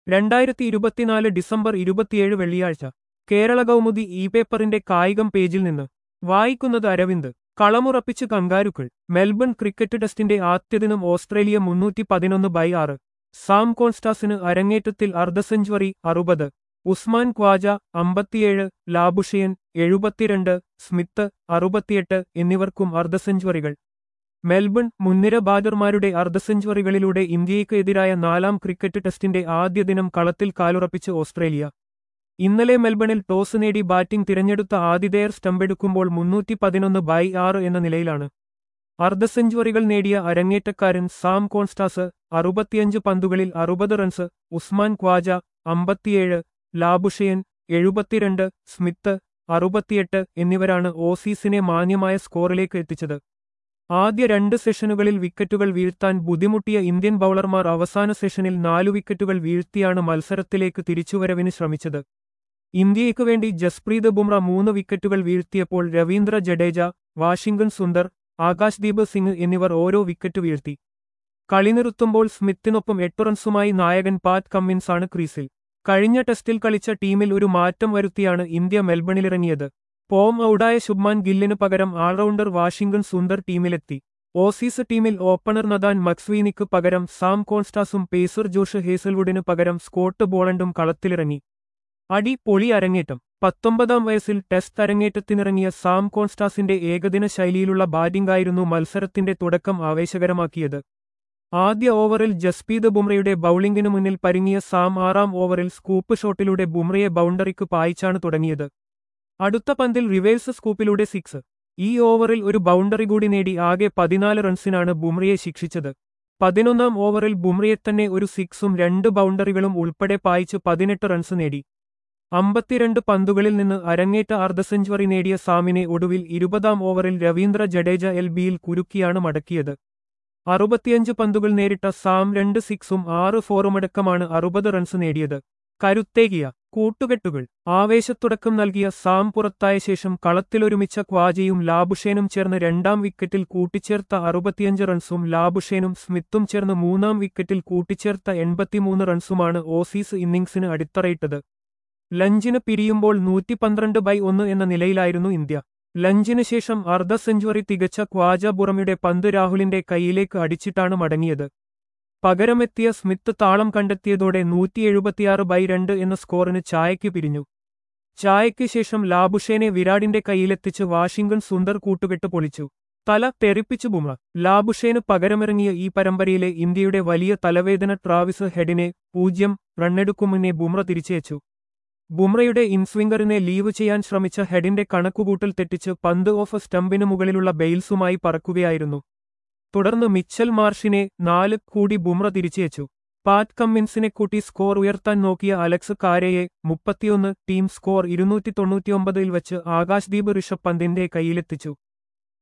2024 December 27 വെള്ളിയാഴ്ച Kerala Kaumudi E പേപ്പറിന്റെ കായികം പേജിൽ നിന്ന് വായിക്കുന്നത് അരവിന്ദ്. കളമുറപ്പിച്ച് കങ്കാരുക്കൾ. മെൽബൺ ക്രിക്കറ്റ് ടെസ്റ്റിന്റെ ആദ്യദിനം ഓസ്ട്രേലിയ 311/6. സാം കോൺസ്റ്റാസിന് അരങ്ങേറ്റത്തിൽ അർദ്ധസെഞ്ചുറി 60. ഉസ്മാൻ ഖ്വാജ 57, ലാബുഷയൻ 72, സ്മിത്ത് 68 എന്നിവർക്കും അർദ്ധസെഞ്ചുറികൾ. മെൽബൺ മുൻനിര ബാറ്റർമാരുടെ അർദ്ധസെഞ്ചുറികളിലൂടെ ഇന്ത്യയ്ക്ക് എതിരായ 4ാം ക്രിക്കറ്റ് ടെസ്റ്റിന്റെ ആദ്യ ദിനം കളത്തിൽ കാലുറപ്പിച്ച് ഓസ്ട്രേലിയ. ഇന്നലെ മെൽബണിൽ ടോസ് നേടി ബാറ്റിംഗ് തിരഞ്ഞെടുത്ത ആതിഥേയർ സ്റ്റമ്പെടുക്കുമ്പോൾ 311/6 എന്ന നിലയിലാണ്. അർദ്ധസെഞ്ചുറികൾ നേടിയ അരങ്ങേറ്റക്കാരൻ സാം കോൺസ്റ്റാസ് 65 പന്തുകളിൽ 60 runs, Usman Khawaja 57, Labuschagne 72, Smith 68 എന്നിവരാണ് ഓസീസിനെ മാന്യമായ സ്കോറിലേക്ക് എത്തിച്ചത്. ആദ്യ 2 സെഷനുകളിൽ വിക്കറ്റുകൾ വീഴ്ത്താൻ ബുദ്ധിമുട്ടിയ ഇന്ത്യൻ ബൌളർമാർ അവസാന സെഷനിൽ 4 വിക്കറ്റുകൾ വീഴ്ത്തിയാണ് മത്സരത്തിലേക്ക് തിരിച്ചുവരവിന് ശ്രമിച്ചത്. ഇന്ത്യയ്ക്കു വേണ്ടി ജസ്പ്രീത് ബുംറ 3 വിക്കറ്റുകൾ വീഴ്ത്തിയപ്പോൾ രവീന്ദ്ര ജഡേജ, വാഷിംഗ്ടൺ സുന്ദർ, ആകാശ്ദീപ് സിംഗ് എന്നിവർ ഓരോ വിക്കറ്റ് വീഴ്ത്തി. കളി നിർത്തുമ്പോൾ സ്മിത്തിനൊപ്പം 8 റൺസുമായി നായകൻ പാറ്റ് കമ്മിൻസാണ് ക്രീസിൽ. കഴിഞ്ഞ ടെസ്റ്റിൽ കളിച്ച ടീമിൽ ഒരു മാറ്റം വരുത്തിയാണ് ഇന്ത്യ മെൽബണിലിറങ്ങിയത്. പോം ഔട്ടായ ശുഭ്മാൻ ഗില്ലിനു പകരം ആൾറൗണ്ടർ വാഷിംഗ്ടൺ സുന്ദർ ടീമിലെത്തി. ഓസീസ് ടീമിൽ ഓപ്പണർ നഥാൻ മക്സ്വീനിക്ക് പകരം സാം കോൺസ്റ്റാസും പേസർ ജോഷ് ഹേസൽവുഡിന് പകരം സ്കോട്ട് ബോളണ്ടും കളത്തിലിറങ്ങി. പൊളി അരങ്ങേറ്റം. 19ാം വയസ്സിൽ ടെസ്റ്റ് അരങ്ങേറ്റത്തിനിറങ്ങിയ സാം കോൺസ്റ്റാസിന്റെ ഏകദിന ശൈലിയിലുള്ള ബാറ്റിംഗായിരുന്നു മത്സരത്തിന്റെ തുടക്കം ആവേശകരമാക്കിയത്. ആദ്യ ഓവറിൽ ജസ്പ്രീത് ബുംറയുടെ ബൌളിംഗിനു മുന്നിൽ പരുങ്ങിയ സാം 6ാം ഓവറിൽ സ്കൂപ്പ് ഷോട്ടിലൂടെ ബുംറയെ ബൗണ്ടറിക്ക് പായിച്ചാണ് തുടങ്ങിയത്. അടുത്ത പന്തിൽ റിവേഴ്സ് സ്കൂപ്പിലൂടെ 6. ഈ ഓവറിൽ ഒരു ബൗണ്ടറി കൂടി നേടി ആകെ 14 റൺസിനാണ് ബുംറയെ ശിക്ഷിച്ചത്. 11ാം ഓവറിൽ ബുംറയെത്തന്നെ ഒരു 6ഉം 2 ബൗണ്ടറികളും ഉൾപ്പെടെ പായിച്ച് 18 റൺസ് നേടി. 52 പന്തുകളിൽ നിന്ന് അരങ്ങേറ്റ അർദ്ധസെഞ്ചുറി നേടിയ സാമിനെ ഒടുവിൽ 20ാം ഓവറിൽ രവീന്ദ്ര ജഡേജ LBയിൽ കുരുക്കിയാണ് മടക്കിയത്. 65 പന്തുകൾ നേരിട്ട സാം 2 6ഉം 6 4ഉമടക്കമാണ് 60 റൺസ് നേടിയത്. കരുത്തേകിയ കൂട്ടുകെട്ടുകൾ. ആവേശത്തുടക്കം നൽകിയ സാം പുറത്തായ ശേഷം കളത്തിലൊരുമിച്ച ഖ്വാജയും ലാബുഷേനും ചേർന്ന് 2ാം വിക്കറ്റിൽ കൂട്ടിച്ചേർത്ത 65 റൺസും ലാബുഷേനും സ്മിത്തും ചേർന്ന് 3ാം വിക്കറ്റിൽ കൂട്ടിച്ചേർത്ത 83 റൺസുമാണ് ഓസീസ് ഇന്നിംഗ്സിന് അടിത്തറയിട്ടത്. ലഞ്ചിന് പിരിയുമ്പോൾ 112/1 എന്ന നിലയിലായിരുന്നു ഇന്ത്യ. ലഞ്ചിന് ശേഷം അർദ്ധ സെഞ്ചുറി തികച്ച ഖ്വാജ ബുറമയുടെ പന്ത് രാഹുലിന്റെ കൈയിലേക്ക് അടിച്ചിട്ടാണ് മടങ്ങിയത്. പകരമെത്തിയ സ്മിത്ത് താളം കണ്ടെത്തിയതോടെ 176/2 എന്ന സ്കോറിന് ചായയ്ക്ക് പിരിഞ്ഞു. ചായയ്ക്ക് ശേഷം ലാബുഷേനെ വിരാടിന്റെ കൈയിലെത്തിച്ച് വാഷിംഗ്ടൺ സുന്ദർ കൂട്ടുകെട്ട് പൊളിച്ചു. തല തെറിപ്പിച്ചു ബുംറ. ലാബുഷേന് പകരമിറങ്ങിയ ഈ പരമ്പരയിലെ ഇന്ത്യയുടെ വലിയ തലവേദന ട്രാവിസ് ഹെഡിനെ 0 റണ്ണെടുക്കും മുന്നേ ബുംറ തിരിച്ചയച്ചു. ബുംറയുടെ ഇൻസ്വിംഗറിനെ ലീവ് ചെയ്യാൻ ശ്രമിച്ച ഹെഡിന്റെ കണക്കുകൂട്ടൽ തെറ്റിച്ച് പന്ത് ഓഫ് സ്റ്റംപിന് മുകളിലുള്ള ബെയിൽസുമായി പറക്കുകയായിരുന്നു. തുടർന്ന് മിച്ചൽ മാർഷിനെ 4 കൂടി ബുംറ തിരിച്ചയച്ചു. പാറ്റ് കമ്മിൻസിനെ കൂട്ടി സ്കോർ ഉയർത്താൻ നോക്കിയ അലക്സ് കാരയെ 31 ടീം സ്കോർ 299 വച്ച് ആകാശ്ദീപ് ഋഷഭ് പന്തിന്റെ കൈയിലെത്തിച്ചു.